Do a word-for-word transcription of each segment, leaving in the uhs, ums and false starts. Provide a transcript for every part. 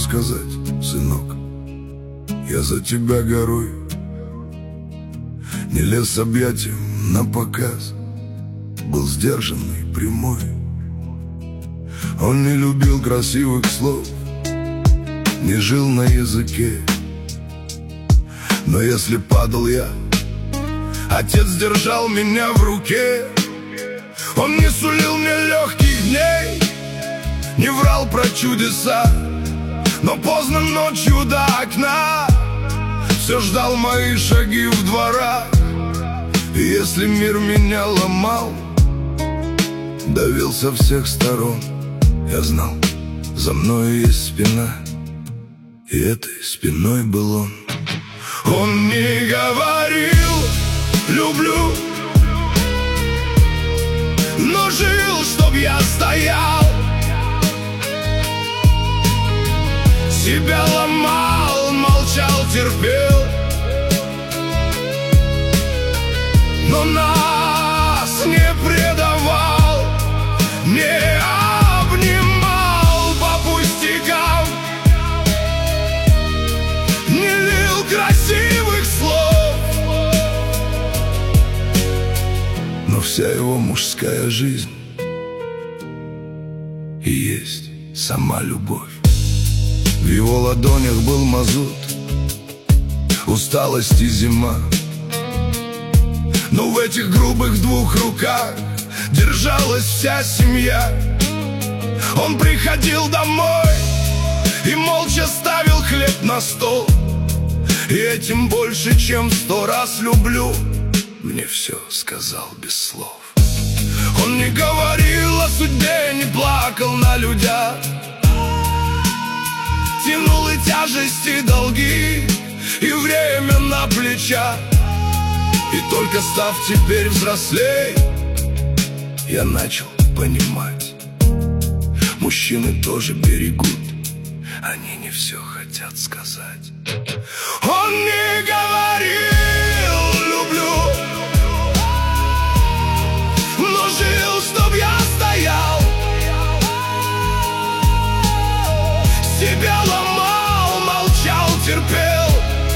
сказать, сынок, я за тебя горую. Не лез с объятием на показ, был сдержанный, прямой. Он не любил красивых слов, не жил на языке. Но если падал я, отец держал меня в руке. Он не сулил мне легких дней, не врал про чудеса, но поздно ночью до окна все ждал мои шаги в дворах. И если мир меня ломал, давил со всех сторон, я знал, за мною есть спина, и этой спиной был он. Он не говорил «люблю», но жил, чтоб я стоял, себя ломал, молчал, терпел, но нас не предавал, не обнимал по пустякам, не лил красивых слов. Но вся его мужская жизнь и есть сама любовь. В его ладонях был мазут, усталость и зима, но в этих грубых двух руках держалась вся семья. Он приходил домой и молча ставил хлеб на стол, и этим больше, чем сто раз люблю, мне все сказал без слов. Он не говорил о судьбе, не плакал на людях, тянул и тяжести, долги, и время на плечах. И только став теперь взрослей, я начал понимать, мужчины тоже берегут, они не все хотят сказать. Он не говорил «люблю», но жил, чтоб я стоял, себя ломал, молчал, терпел,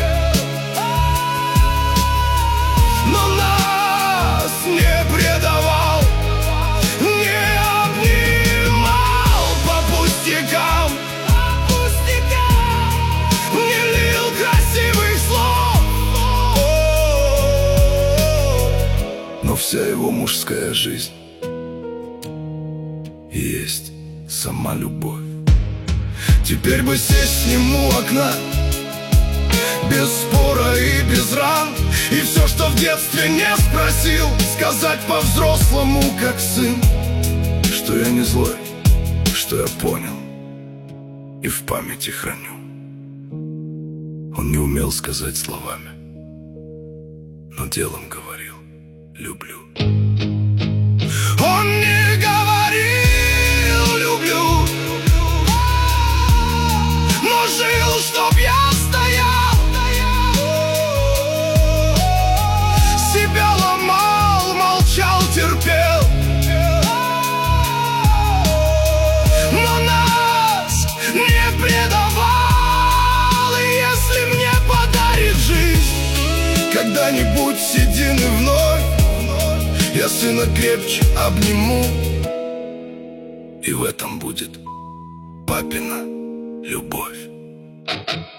но нас не предавал, не обнимал по пустякам, не лил красивых слов. Но вся его мужская жизнь и есть сама любовь. Теперь бы сесть с ним у окна, без спора и без ран, и все, что в детстве не спросил, сказать по-взрослому, как сын, что я не злой, что я понял и в памяти храню. Он не умел сказать словами, но делом говорил «люблю». Он не говорил «люблю», но жил, чтоб я стоял, себя ломал, молчал, терпел, но нас не предавал. И если мне подарит жизнь когда-нибудь седины вновь, я сына крепче обниму, и в этом будет папина любовь.